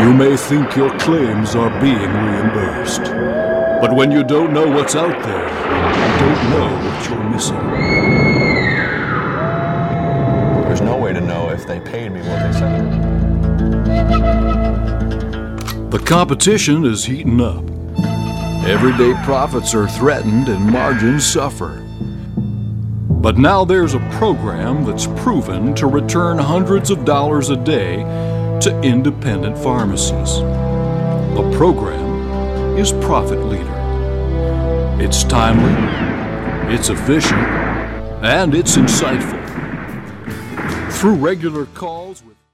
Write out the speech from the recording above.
You may think your claims are being reimbursed, but when you don't know what's out there, you don't know what you're missing. There's no way to know if they paid me what they said. The competition is heating up. Everyday profits are threatened and margins suffer. But now there's a program that's proven to return hundreds of dollars a day to independent pharmacies. The program is Profit Leader. It's timely, it's efficient, and it's insightful. Through regular calls with